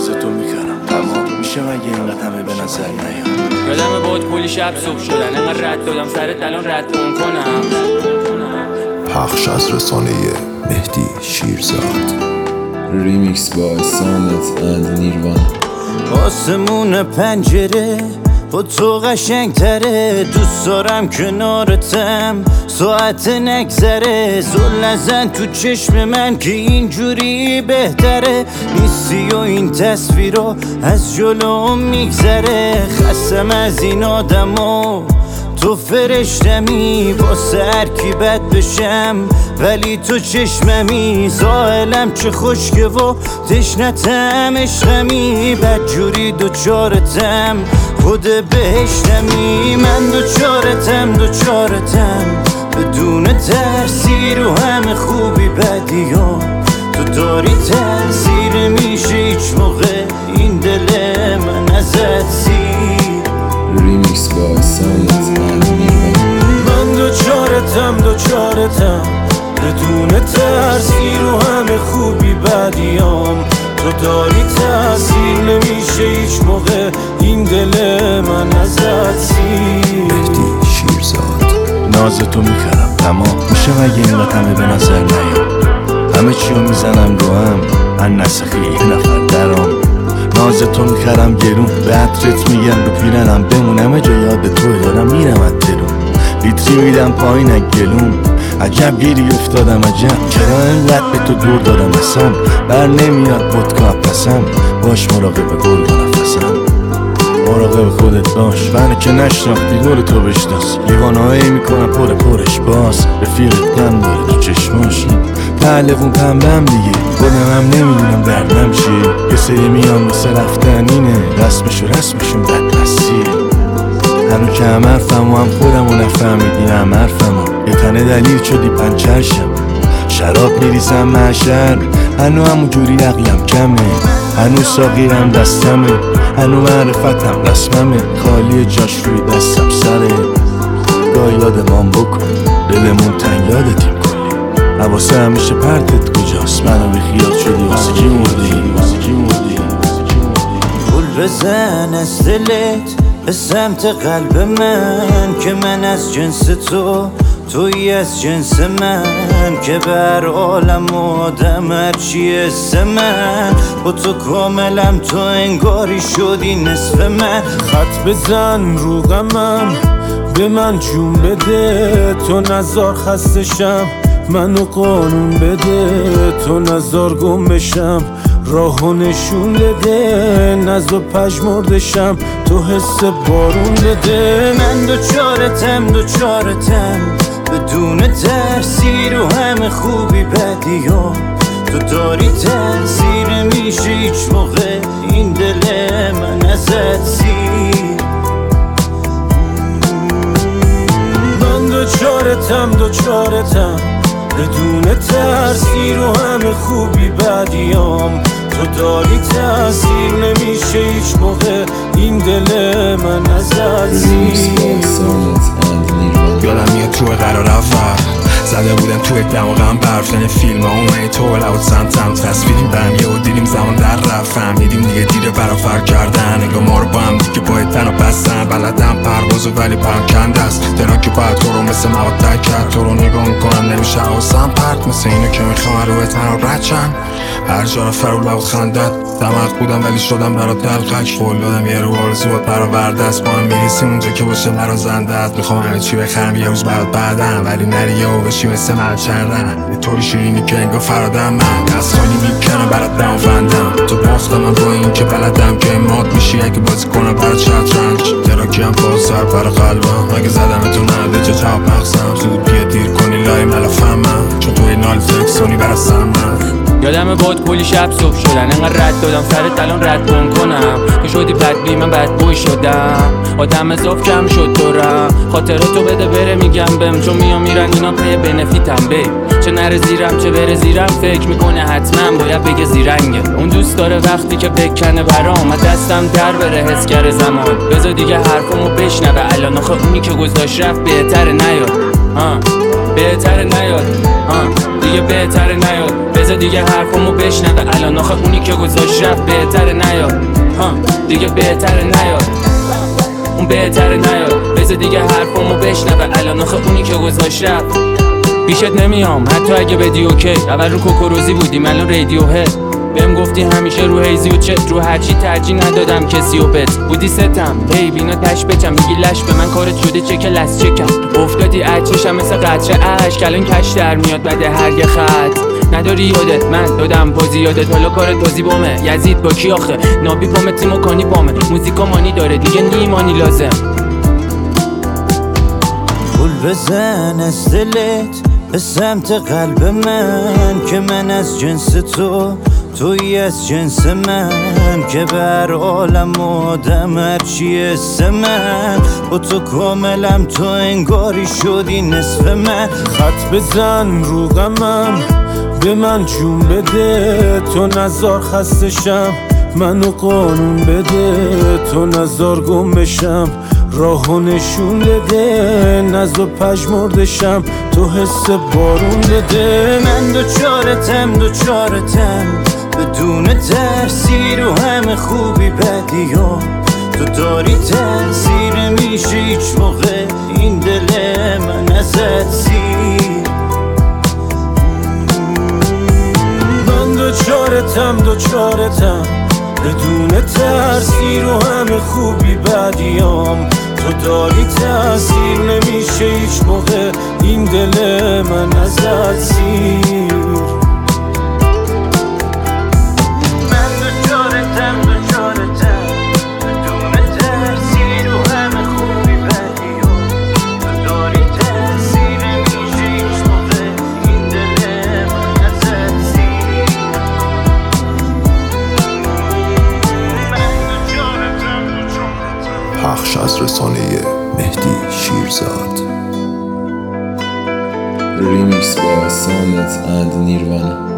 نازتو میخرم تمام میشه مگه اینقدر همه به نظر نیام. یادمه باید کلی شب صبح شدن انقدر رد دادم سرت الان رد کنم. پخش از رسانه مهدی شیرزاد. ریمیکس با سانت اند نیروان. آسمون پنجره با تو قشنگ تره، دوست دارم کنارتم ساعت نگذره. زل نزن تو چشم من که اینجوری بهتره، نیستی و این تصویرها از جلوم میگذره. خستم از این آدما تو فرشتمی، با سرکی بد بشم ولی تو چشممی. زائلم چه خوشگه و تشنتم عشقمی، بدجوری دوچارتم خود بهشتمی. من دوچارتم بدون ترسی رو همه خوبی بدیام. تو داری تاثیر میشه هیچ موقع این دل من ازت سیر. ریمیکس با سانت اند نیروان. من دوچارتم بدون ترسی رو همه خوبی بدیام. تو داری تاثیر نمیشه هیچ موقع این دل من ازت سیر. مهدی شیرزاد. نازتو میخرم تمام میشه مگه اینقدر همه به نظر نیام. همه چیو میزنم رو هم نسخی یه نفر درام. نازتو میخرم گرون به عطرت میگم رو پیرنم بمون، همه جا یاد توی دارم میرم از درون. لیتری میدم پایین از گلوم، عجب گیری افتادم عجب چرا اینقدر به تو دور دادم اصلا. بر نمیاد ودکا پسم، باش مراقب گرگ نفسم. مراقب خودت باش منو که نشناختی دور تو بشناس. لیوانهایی میکنم پرش باز، رفیقت کم داره تو چشماش. پهلوون پنبم دیگه خودم هم نمیدونم دردم چیه. یه سری میان واسه رفتن اینه، رسمشون بدمستیه. هنو که هم حرفم و هم خودم و نفهمیدی هم حرفم و یه تنه دلیل شدی پنچرشم. شراب میریزم محشر هنو همون جوری عقلم کمه. هنو ساقیرم دستمه، هنو معرفتم رسممه. خالی جاش روی دستم سره، گاه یادمان بکن دلمون تنگ یادتیم کلی. حواسه همیشه پرتت کجاست، منو بیخیال شدی واسه کی مردی. گل بزن از دلت به سمت قلب من، که من از جنس توی از جنس من. که بر عالم آدم هرچی حس من، با تو کاملم تو انگاری شدی نصف من. خط بزن رو غمم به من جون بده، تو نزار خستشم منو قانون بده. تو نزار گم بشم راهو نشون بده، نزو پژمردشم تو حس بارون بده. من دوچارتم بدون ترسی رو همه خوبی بدیام. تو داری تاثیر میشه هیچ موقع این دل من ازت سیر. من دوچارتم بدون ترسی رو همه خوبی بدیام. تو داری تاثیر نمیشه هیچ موقع این دل من ازت سیر. یادم میاد توی قرار اول زده بودم توی دماغم برف، یعنی فیلم ها اومدی تو لود سمتم تصویریم بهم یه و دیدیم زمان در رفت. فهمیدیم دیگه دیره برا فرق کردن، انگاه ما رو با هم دیگه باید تنها بستن. بلدم پروازو ولی پرم کنده است، ترا که باید تو رو مثل مواد تک کرد. تو رو نگاه میکنم نمیشه حواسم پرت، مثل اینو که میخوام رو بتن رد چند. هر جا رو فرو لود خندت دماغ بودم ولی شدم برا دلقک. قول دادم یه رو آرزوات برآورده است، با هم میرسیم اونجا که باشه برازنده است. میخوام همه چی بخرم یه روز بعدم، ولی نری و بشی مثل من چردن. یه طوری شیرینی که انگاه فرادم من دست خالی میکنم برات دم فندم. تو باختم من با این که بلدم که مات میشی اگه بازی کنم برات شطرنج. تراکی هم بازر برا قلبم اگه زدمتون نده چه جواب مغزم. زود بیا دیر کنی لای ملافم من، چون توی نال فلکسونی برستم من. یادمه باید کلی شب صبح شدن انقدر رد دادم سرت الان رد کنم. تو شدی بدبی من بدبوی شدم، آدم اضاف کم شد دورم. خاطراتو بده بره میگم بهم، چون میرن اینا پی بنفیتم به. چه نره زیرم چه بره زیرم، فکر میکنه حتما باید بگه زیرنگه. اون دوست داره وقتی که بکنه برام از دستم در بره حس کرده زمان. بذار دیگه حرفمو بشنوه الان، آخه اونی که گذاشت رفت بهتره نیاد. بهتره نیاد دیگه بهتره نیاد. بذار دیگه حرفمو بشنوه الان، آخه اونی که گذاشت رفت بهتره نیاد. نیاد دیگه بهتره نیاد اون بهتره نیاد بذار دیگه حرفمو بشنوه الان آخه اونی که گذاشت رفت پیشت نمیام حتی اگه بدی اوکی اول رو کوکوروزی بودیم الان رادیو هد بهم گفتی همیشه رو هیزی و چت رو هرچی ترجیح ندادم کسی و بت بودی ستم هی بینا تش بچم میگی لش به من کارت شده چک لس چکم افتادی اچشم مثل قطره عشق الان کش در میاد بعد هر یه خط نداری یادت من دادم بازی یادت حالا کارت بازی بامه یزید با کی آخه نابی پامه تیمو کانی بامه موزیکا مانی داره دیگه نیمانی لازم گل بزن از دلت به سمت قلب من که من از جنس توی از جنس من که بر عالم آدم هرچی اسم من با تو کاملم تو انگاری شدی نصف من خط بزن رو غمم به من جون بده تو نزار خستشم منو قانون بده تو نزار گم بشم راهو نشون بده نزار پژمردشم تو حس بارون بده من دوچارتم بدون ترسی رو همه خوبی بدیام تو داری تاثیر نمیشه هیچ موقع این دل من ازت سیر من دوچارتم بدون ترسی رو همه خوبی بدیام تو داری تاثیر نمیشه هیچ موقع این دل من ازت سیر پخش از رسانه مهدی شیرزاد. ریمیکس با سامت اند نیروانه.